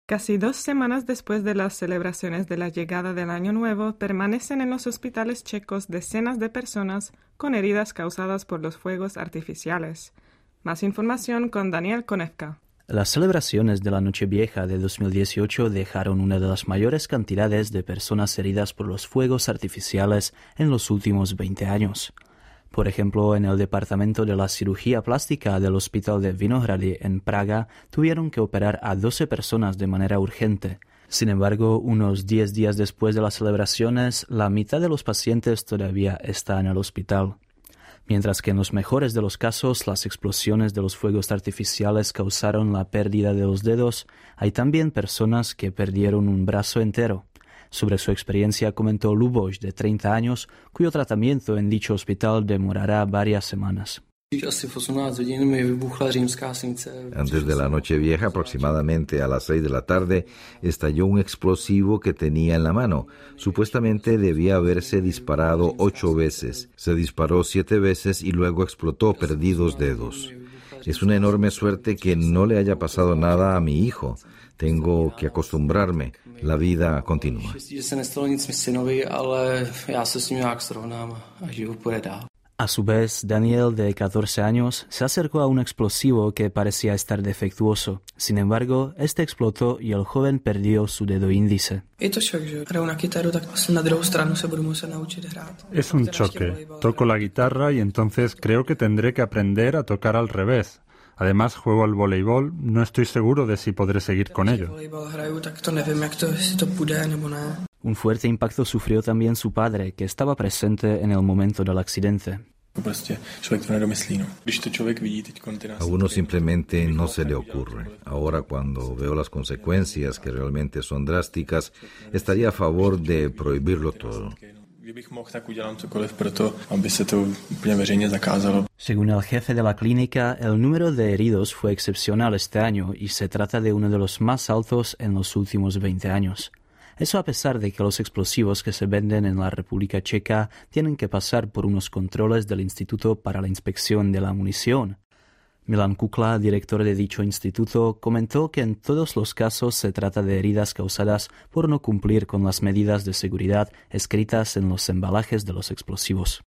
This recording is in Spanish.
Casi 2 semanas después de las celebraciones de la llegada del Año Nuevo, permanecen en los hospitales checos decenas de personas con heridas causadas por los fuegos artificiales. Más información con Daniel Konevka. Las celebraciones de la Nochevieja de 2018 dejaron una de las mayores cantidades de personas heridas por los fuegos artificiales en los últimos 20 años. Por ejemplo, en el departamento de la cirugía plástica del Hospital de Vinohrady en Praga tuvieron que operar a 12 personas de manera urgente. Sin embargo, unos 10 días después de las celebraciones, la mitad de los pacientes todavía está en el hospital. Mientras que en los mejores de los casos las explosiones de los fuegos artificiales causaron la pérdida de los dedos, hay también personas que perdieron un brazo entero. Sobre su experiencia comentó Luboš, de 30 años, cuyo tratamiento en dicho hospital demorará varias semanas. Antes de la Nochevieja, aproximadamente a las 6 de la tarde, estalló un explosivo que tenía en la mano. Supuestamente debía haberse disparado 8 veces. Se disparó 7 veces y luego explotó, perdí 2 dedos. Es una enorme suerte que no le haya pasado nada a mi hijo. Tengo que acostumbrarme. La vida continúa. A su vez, Daniel, de 14 años, se acercó a un explosivo que parecía estar defectuoso. Sin embargo, este explotó y el joven perdió su dedo índice. Es un choque. Toco la guitarra y entonces creo que tendré que aprender a tocar al revés. Además, juego al voleibol, no estoy seguro de si podré seguir con ello. Un fuerte impacto sufrió también su padre, que estaba presente en el momento del accidente. A uno simplemente no se le ocurre. Ahora, cuando veo las consecuencias, que realmente son drásticas, estaría a favor de prohibirlo todo. Según el jefe de la clínica, el número de heridos fue excepcional este año y se trata de uno de los más altos en los últimos 20 años. Eso a pesar de que los explosivos que se venden en la República Checa tienen que pasar por unos controles del Instituto para la Inspección de la Munición. Milan Kukla, director de dicho instituto, comentó que en todos los casos se trata de heridas causadas por no cumplir con las medidas de seguridad escritas en los embalajes de los explosivos.